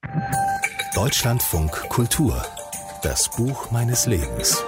Deutschlandfunk Kultur. Das Buch meines Lebens.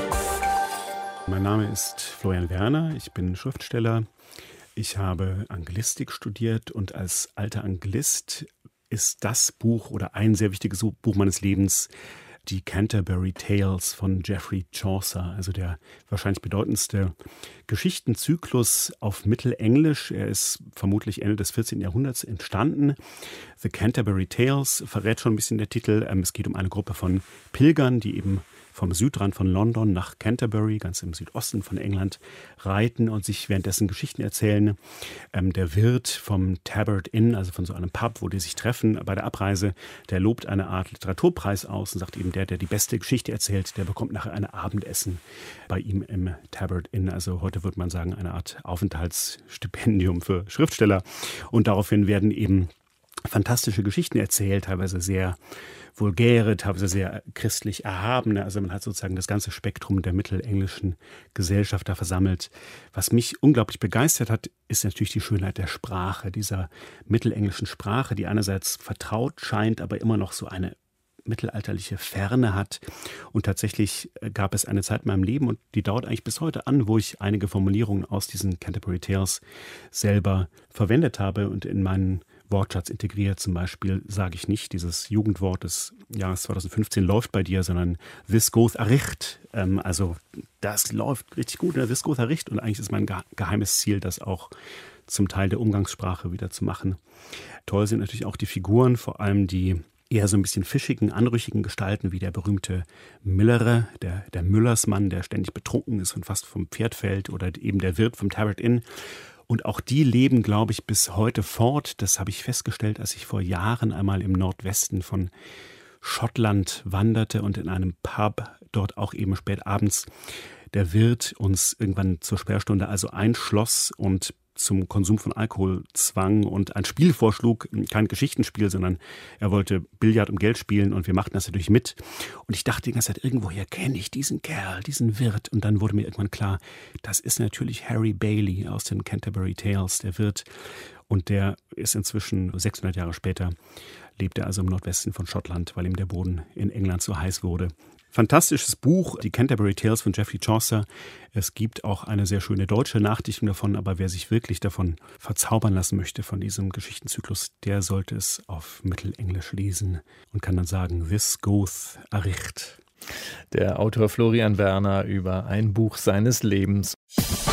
Mein Name ist Florian Werner, ich bin Schriftsteller. Ich habe Anglistik studiert und als alter Anglist ist das Buch oder ein sehr wichtiges Buch meines Lebens die Canterbury Tales von Geoffrey Chaucer, also der wahrscheinlich bedeutendste Geschichtenzyklus auf Mittelenglisch. Er ist vermutlich Ende des 14. Jahrhunderts entstanden. The Canterbury Tales verrät schon ein bisschen der Titel. Es geht um eine Gruppe von Pilgern, die eben vom Südrand von London nach Canterbury, ganz im Südosten von England, reiten und sich währenddessen Geschichten erzählen. Der Wirt vom Tabard Inn, also von so einem Pub, wo die sich treffen bei der Abreise, der lobt eine Art Literaturpreis aus und sagt eben, der die beste Geschichte erzählt, der bekommt nachher ein Abendessen bei ihm im Tabard Inn. Also heute würde man sagen, eine Art Aufenthaltsstipendium für Schriftsteller. Und daraufhin werden eben fantastische Geschichten erzählt, teilweise sehr vulgäre, teilweise sehr christlich erhabene. Also man hat sozusagen das ganze Spektrum der mittelenglischen Gesellschaft da versammelt. Was mich unglaublich begeistert hat, ist natürlich die Schönheit der Sprache, dieser mittelenglischen Sprache, die einerseits vertraut scheint, aber immer noch so eine mittelalterliche Ferne hat. Und tatsächlich gab es eine Zeit in meinem Leben, und die dauert eigentlich bis heute an, wo ich einige Formulierungen aus diesen Canterbury Tales selber verwendet habe und in meinen Wortschatz integriert. Zum Beispiel sage ich nicht, dieses Jugendwort des Jahres 2015 läuft bei dir, sondern this goes aricht. Also das läuft richtig gut, this goes aricht. Und eigentlich ist mein geheimes Ziel, das auch zum Teil der Umgangssprache wieder zu machen. Toll sind natürlich auch die Figuren, vor allem die eher so ein bisschen fischigen, anrüchigen Gestalten, wie der berühmte Millere, der Müllersmann, der ständig betrunken ist und fast vom Pferd fällt, oder eben der Wirt vom Tabard Inn. Und auch die leben, glaube ich, bis heute fort. Das habe ich festgestellt, als ich vor Jahren einmal im Nordwesten von Schottland wanderte und in einem Pub, dort auch eben spät abends, der Wirt uns irgendwann zur Sperrstunde also einschloss und zum Konsum von Alkohol zwang und ein Spiel vorschlug, kein Geschichtenspiel, sondern er wollte Billard um Geld spielen und wir machten das natürlich mit. Und ich dachte die ganze Zeit, irgendwoher kenne ich diesen Kerl, diesen Wirt. Und dann wurde mir irgendwann klar, das ist natürlich Harry Bailey aus den Canterbury Tales, der Wirt. Und der ist inzwischen 600 Jahre später, lebt er also im Nordwesten von Schottland, weil ihm der Boden in England so heiß wurde. Fantastisches Buch, die Canterbury Tales von Geoffrey Chaucer. Es gibt auch eine sehr schöne deutsche Nachdichtung davon, aber wer sich wirklich davon verzaubern lassen möchte, von diesem Geschichtenzyklus, der sollte es auf Mittelenglisch lesen und kann dann sagen, this goes aricht. Der Autor Florian Werner über ein Buch seines Lebens.